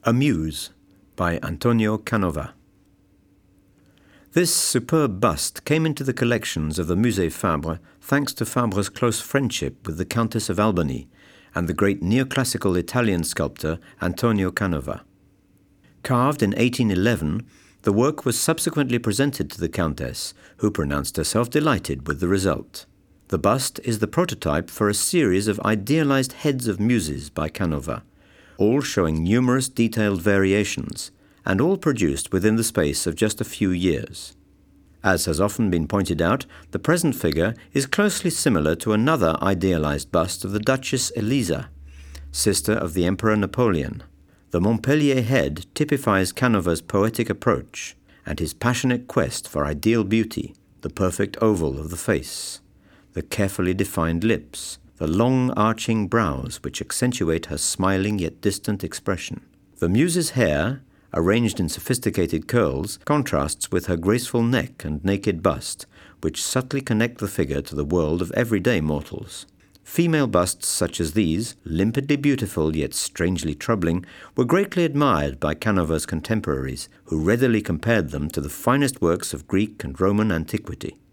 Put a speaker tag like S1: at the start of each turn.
S1: A Muse by Antonio Canova. This superb bust came into the collections of the Musée Fabre thanks to Fabre's close friendship with the Countess of Albany and the great neoclassical Italian sculptor Antonio Canova. Carved in 1811, the work was subsequently presented to the Countess, who pronounced herself delighted with the result. The bust is the prototype for a series of idealized heads of muses by Canova, all showing numerous detailed variations, and all produced within the space of just a few years. As has often been pointed out, the present figure is closely similar to another idealized bust of the Duchess Elisa, sister of the Emperor Napoleon. The Montpellier head typifies Canova's poetic approach and his passionate quest for ideal beauty, the perfect oval of the face, the carefully defined lips, the long arching brows which accentuate her smiling yet distant expression. The muse's hair, arranged in sophisticated curls, contrasts with her graceful neck and naked bust, which subtly connect the figure to the world of everyday mortals. Female busts such as these, limpidly beautiful yet strangely troubling, were greatly admired by Canova's contemporaries, who readily compared them to the finest works of Greek and Roman antiquity.